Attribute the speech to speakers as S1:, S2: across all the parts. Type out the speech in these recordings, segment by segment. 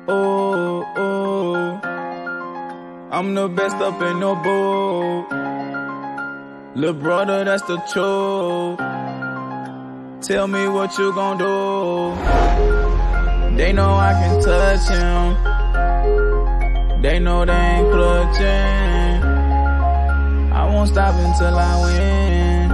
S1: Oh, oh, I'm the best up in the boat. Lil' brother, that's the truth. Tell me what you gon' do. They know I can touch him. They know they ain't clutching. I won't stop until I win.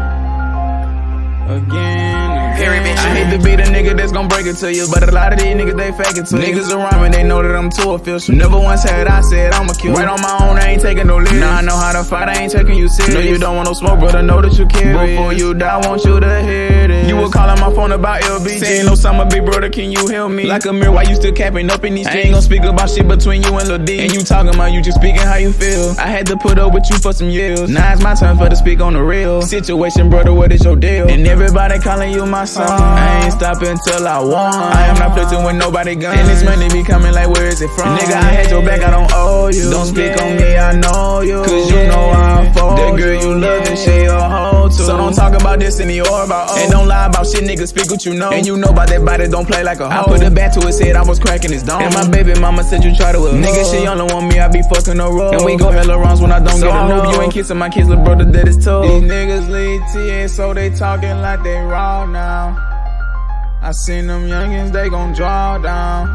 S1: Again. I hate to be the nigga that's gon' break it to you, but a lot of these niggas, they fake it to you. Niggas around me, they know that I'm too official. Never once had I said I'ma kill. Right on my own, I ain't taking no lead. Now I know how to fight, I ain't taking you serious. No, you don't want no smoke, brother, know that you carry. Before you die, I want you to hear this. You were calling my phone about LBG. Saying no summer, big brother, can you help me? Like a mirror, why you still capping up in these jeans? I ain't gon' speak about shit between you and Lil D. And you talking about you just speaking how you feel. I had to put up with you for some years. Now it's my turn for to speak on the real situation, brother, what is your deal? And everybody calling you my son. I ain't stopping till I won. I am not flirting with nobody gun. And this money be coming like, where is it from? Nigga, I had your back, I don't owe you. Don't speak on me, I know you. Cause you know I fold. That girl you love and she a hoe too. So don't talk about this or about oh. And don't lie about shit, nigga, speak what you know. And you know about that body, don't play like a hoe. I put a bat to his head, I was cracking his dome. And my baby mama said you try to avoid. Nigga, she only want me, I be fucking the road. And we go hella wrongs when I don't get a no. You ain't kissing my kids, little brother, that is told. These niggas lead TA, so they talking like they raw now. I seen them youngins, they gon' draw down.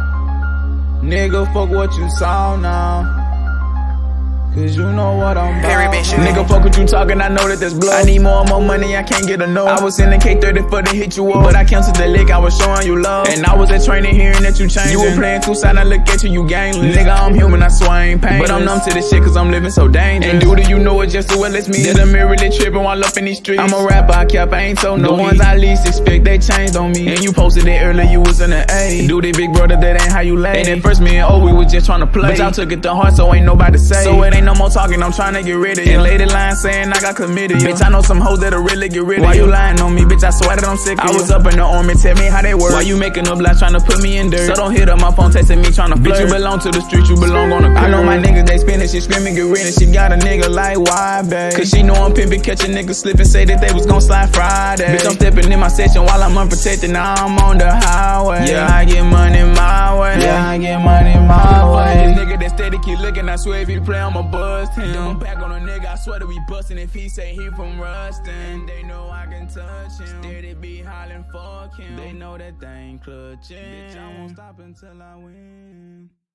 S1: Nigga, fuck what you saw now. Cause you know what I'm about. Nigga, fuck what you talking, I know that that's blood. I need more and more money, I can't get enough. I was in the K30 for to hit you up, but I canceled the lick, I was showing you love. And I was at training, hearing that you changing. You were playing too side, I look at you, you gangless. Nigga, I'm human, I swear I ain't painless. But I'm numb to this shit cause I'm living so dangerous. And dude, you know it just as well as me. That I'm really tripping while up in these streets. I'm a rapper, I cap, I ain't told no. The ones I least expect, they changed on me. And you posted it earlier, you was in the A. Dude, big brother, that ain't how you lay. And at first me and O, we was just trying to play. But y'all took it to heart, so ain't nobody say. So it ain't no more talking, I'm trying to get rid of you. And lady lying saying I got committed. Bitch, I know some hoes that'll really get rid of you. Why you lying on me, bitch? I swear that I'm sick of you. I was up in the army, tell me how they work. Why you making up lies trying to put me in dirt? So don't hit up my phone texting me trying to flirt. Bitch, you belong to the street, you belong on the curb. I know my niggas, they spinning, she screaming, get rid of. She got a nigga like, why, babe? Cause she know I'm pimping, catch a nigga slipping, say that they was gon' slide Friday. Bitch, I'm stepping in my section while I'm unprotected, now I'm on the highway. Yeah, I get money my way. Yeah, I get money my way. This nigga that steady keep looking, I swear if he play, I'ma bust him. I'm back on a nigga, I swear that we bustin' if he say he from Rustin'. They know I can touch him. Steady be hollering, fuck him. They know that they ain't clutching. Bitch, I won't stop until I win.